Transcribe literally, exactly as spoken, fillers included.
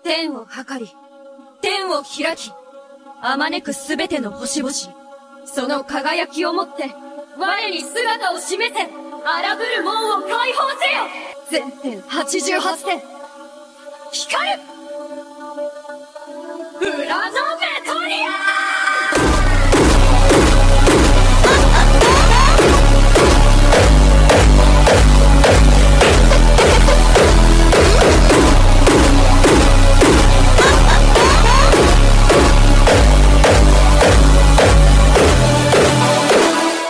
天を測り、天を開き、あまねくすべての星々、その輝きをもって、我に姿を示せ。荒ぶる門を解放せよ。全点はちじゅうはちてん。光る裏のメトリア